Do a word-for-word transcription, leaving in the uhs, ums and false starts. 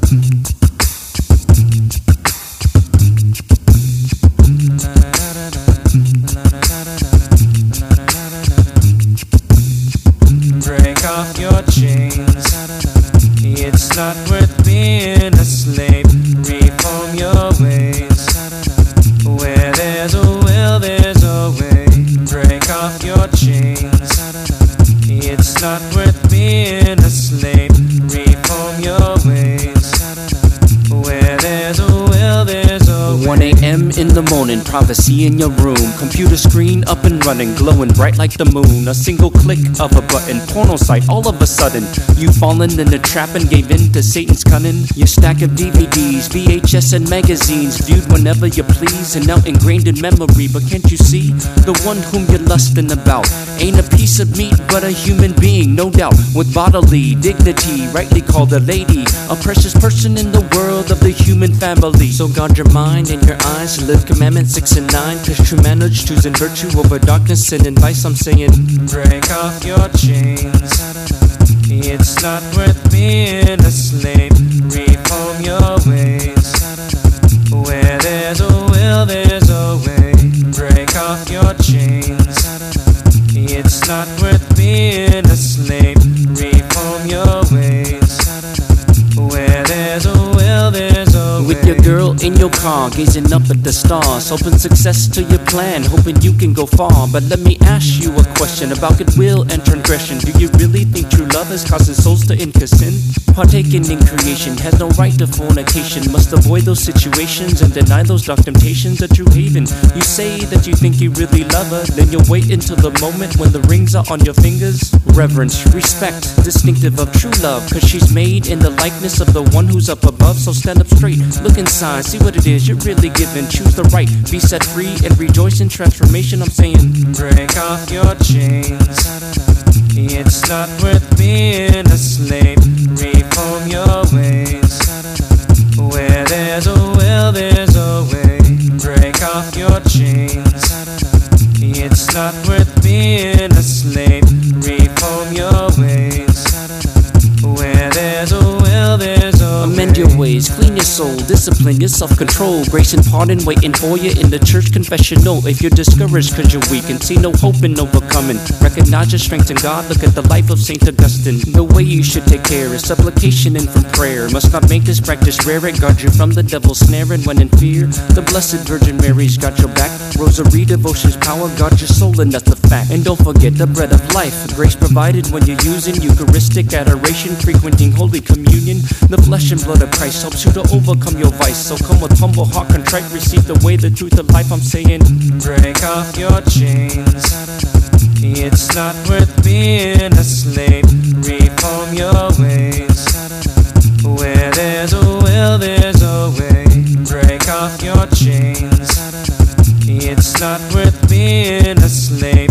Break off your chains. It's not worth being a slave. Reform your ways. Where there's a will, there's a way. Break off your chains. It's not worth being a slave. Reform your ways. Where there's a will, there's a way. one a.m. in the morning, privacy in your room. Computer screen up and running, glowing bright like the moon. A single click of a button, porno site. All of a sudden, you've fallen in the trap and gave in to Satan's cunning. Your stack of D V Ds, V H S and magazines, viewed whenever you please and now ingrained in memory. But can't you see, the one whom you're lusting about ain't a piece of meat but a human being, no doubt, with bodily dignity, rightly called a lady, a precious person in the world of the human family. So guard your mind and your eyes, live commandments six and nine, cause true manners choosing virtue over darkness and advice. I'm saying, break off your chains. It's not worth being a slave. Reform your ways. Where there's a will, there's a way. Break off your chains. It's not worth being a slave. Reform your ways. Where there's a will, there's a way. with your girl in your car, gazing up at the stars, hoping success to your plan, hoping you can go far. But let me ask you a question about goodwill and transgression. Do you really think true love is causing souls to incur sin? Partaking in creation has no right to fornication, must avoid those situations and deny those dark temptations. A true haven, you say that you think you really love her, then you'll wait until the moment when the rings are on your fingers. Reverence, respect, distinctive of true love, cause she's made in the likeness of the one who's up above. So stand up straight, look inside, see what it is you're really given. Choose the right, be set free, and rejoice in transformation. I'm saying, break off your chains. It's not worth being a slave. Reform your ways. Where there's a will, there's a way. Break off your chains. It's not worth being a slave. Reform your ways. Where there's a will, there's a amend your ways, clean your soul, discipline your self-control. Grace and pardon waiting for you in the church confessional. If you're discouraged cause you're weak and see no hope in overcoming, recognize your strength in God. Look at the life of Saint Augustine. The way you should take care is supplication and from prayer. Must not make this practice rare, it guard you from the devil's snare. And when in fear, the Blessed Virgin Mary's got your back. Rosary devotion's power guard your soul, and that's the fact. And don't forget the bread of life, grace provided when you're using Eucharistic adoration, frequenting Holy Communion. The flesh and blood of Christ helps you to overcome your vice. So come with humble heart contrite, receive the way, the truth of life. I'm saying, break off your chains. It's not worth being a slave. Reform your ways. Where there's a will, there's a way. Break off your chains. It's not worth being a slave.